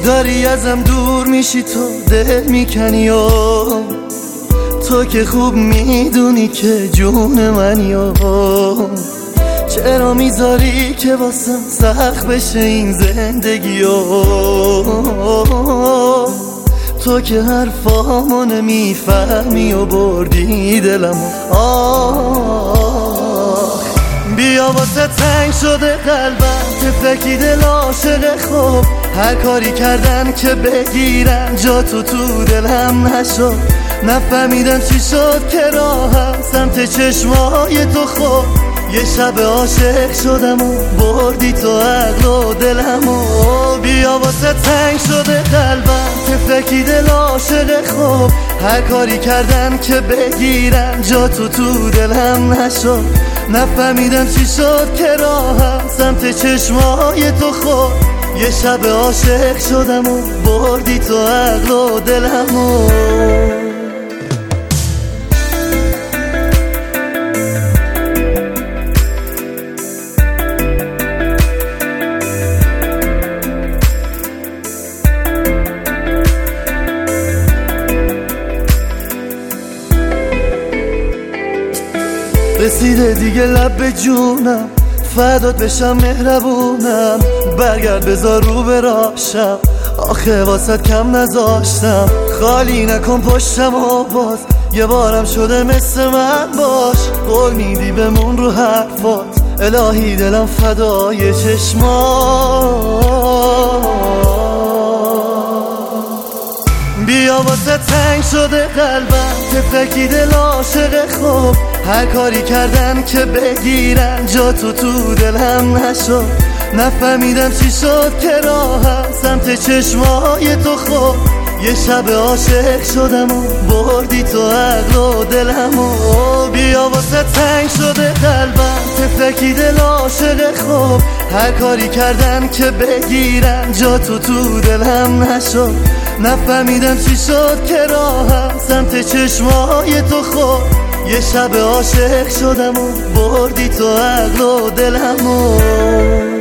داری ازم دور میشی، تو دل میکنی و تو که خوب میدونی که جون منی و چرا میذاری که واسم سخت بشه این زندگی و تو که حرفامو نمیفهمی و بردی دلمو. بیا واسه تنگ شده قلبم، تفلکی دل عاشق خوب، هر کاری کردن که بگیرن جا تو دلم نشد. نفهمیدم چی شد که راهم سمت چشمای تو خود. یه شب عاشق شدم و بردی تو عقل و دلمو. بیا واسه تنگ شده قلبم، تفلکی دل عاشق خوب، هر کاری کردن که بگیرن جا تو دلم نشد. نفهمیدم چی شد که راهم سمت چشمای تو خود. یه شب عاشق شدم و بردی تو عقل و دلمو. رسیده دیگه لب به جونم، فدات بشم مهربونم، برگرد بذار رو براشم، آخه واسط کم نذاشتم. خالی نکن پشتم و باز یه بارم شده مثل من باش. قول میدی بمون رو حرفات، الهی دلم فدای چشمات. بیا واسه تنگ شده قلبم، تفلکی دل عاشق خوب، هر کاری کردن که بگیرن جا تو دلم نشد. نفهمیدم چی شد که راهم سمت چشمای تو خود. یه شب عاشق شدم و بردی تو عقل و دلمو. بیا واسه تنگ شده قلبم، تفلکی دل عاشق خوب، هر کاری کردن که بگیرن جا تو دلم نشد. نفهمیدم چی شد که راهم سمت چشمای تو خود. یه شب عاشق شدم و بردی تو عقل و دلمو.